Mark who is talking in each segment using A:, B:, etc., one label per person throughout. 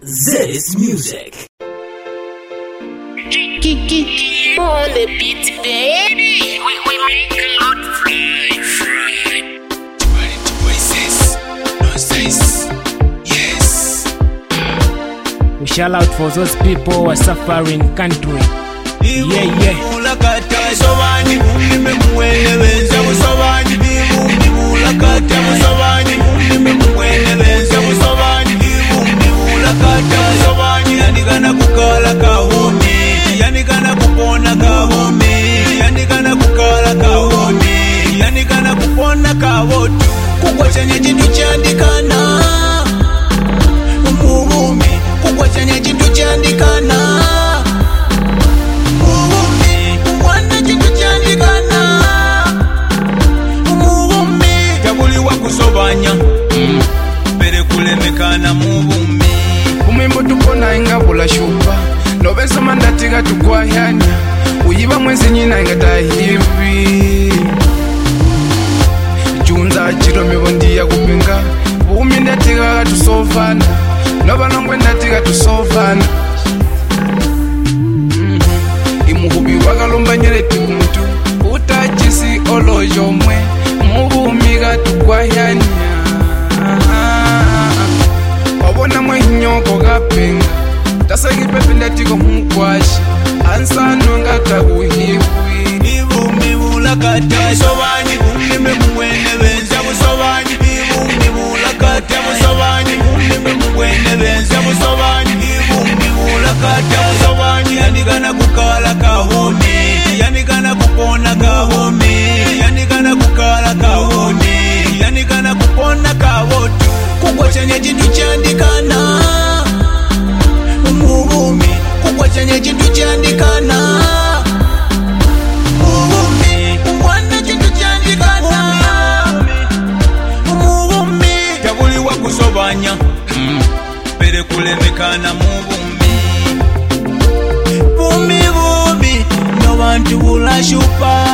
A: This music.
B: On the beat, baby. We make a lot fry.
C: 22 voices, nonsense. Yes.
D: We shout out for those people who are suffering country. Yeah.
C: Yanikana kukala kahumi, yanikana kupona kahumi, yanikana kukala kahumi, yanikana kupona kawotu. Kukwa chenye chintu chandikana muhumi, kukwa chenye chintu chandikana muhumi, kukwana chintu chandikana muhumi. Tabuliwa kusobanya pere kulemekana muhumi.
E: Umwimbo tukona inga bula shupa Nobesa mandatiga tukwahanya Uyiba mwezi nyina inga tahivi Junza chiro mibondi ya kupinga Umi ndatiga tusofana Noba nongwe ndatiga tusofana Imuhubi wakalumba nyereti kumtu Utachisi olojo mwe Mubumiga tukwahanya Wabona mwenyoko kapenga Tasagi pepe ndatiko mukwashi Ansano ngata kuhiwi
C: Ibumbi bulakata musobanyi Bumbi mwene benza musobanyi Ibumbi bulakata musobanyi Bumbi mwene benza musobanyi Ibumbi bulakata musobanyi Yanikana kukala kahuni Yanikana kupona kahuni Yanikana kukala kahuni Yanikana kupona kawotu Kukwa chenye chintu chandikana muhumi, kukwa chenye chintu chandikana muhumi, kukwana chintu chandikana muhumi. Tabuliwa kusobanya pere kulemekana muhumi. Bumi no bantu bulashupa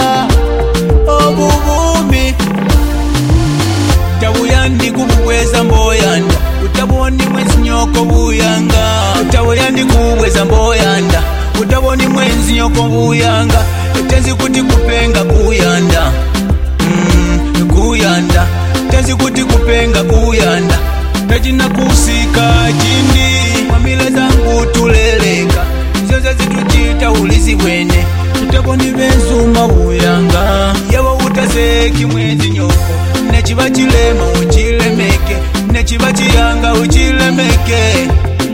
C: obubumi. Tabuyandi kubweza mboyanda utaboni mwenzi nyoko buyanga. Tabuyandi kubweza mboyanda utaboni mwenzi nyoko buyanga. Tenzi kuti kupenga kuyanda kuyanda. Tenzi kuti kupenga kuyanda. Tajina kusika chindi mamila zangu tuleleka. Zoza zituchita ulizi wene utaboni benzuma buyanga. Yabo utazeki mwenzi nyoko Nechiba chilema uchilemeke Nechiba chiyanga uchilemeke.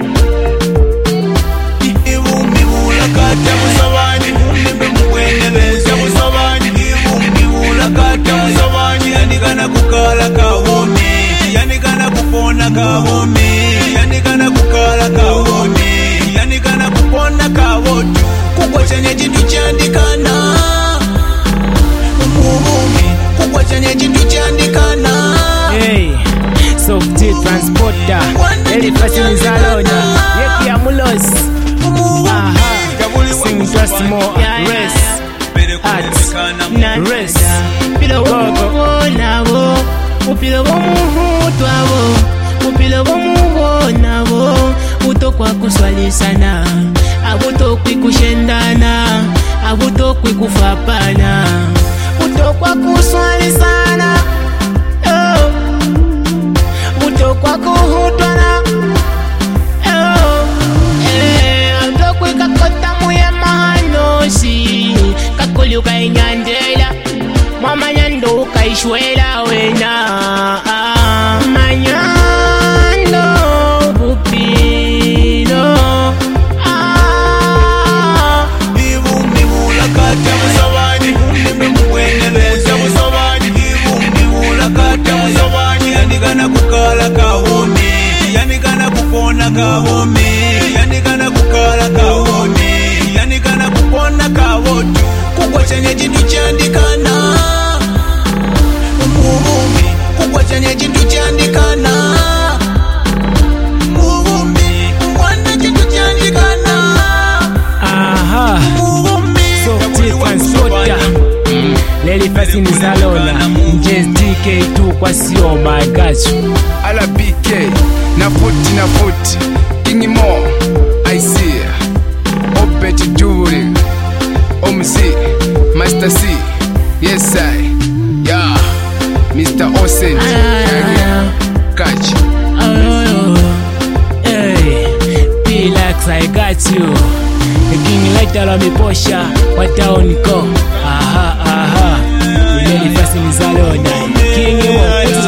C: Ibumbi bulakata musobanyi Bumbi mwene benza musobanyi Ibumbi bulakata musobanyi Yanikana kukala kahuni Yanikana kupona kahuni Yanikana kukala kahuni Yanikana kupona kawotu. Kukwa chenye chintu chandikana muhumi, kukwa chenye chintu chandikana.
D: Hey, Softy Transporter Elifasini Zalona Yeki ya Mulos Sing just more Rest At Rest
B: Upilo womuho nabo Upilo womuho twabo Upilo womuho nabo Utokwa kuswalisana Abutokwi kushendana Abutokwi kufapana Utokwa kuswalisana Utokwa kuhutwana Utokwi kakota muye mahanosi Kakuli ukainyandela Mama nyando ukaishwela wena Manyando bupino
C: Ibumbi bulakata musobanyi Bumbi mwene benza musobanyi Ibumbi bulakata musobanyi Yanikana kukala kahuni Yanikana kupona kahuni Yanikana kukala kahuni Yanikana kupona kawotu. Kukwa chenye chintu chandikana muhumi, kukwa chenye chintu chandikana muhumi, kukwana chintu chandikana muhumi.
D: Softy Transporter Elifasini Zalona Njez DK2 kwa sio my gosh
E: Ala BK na 40 King Mo, I see. Opet Jury, OMC, Master C. Yes, I. Yeah, Mr. Osen. Catch.
D: Hey, P-Lax, I got you. The king lighter on me posha, what down go. Aha, aha. You know the first in his alone. King, you want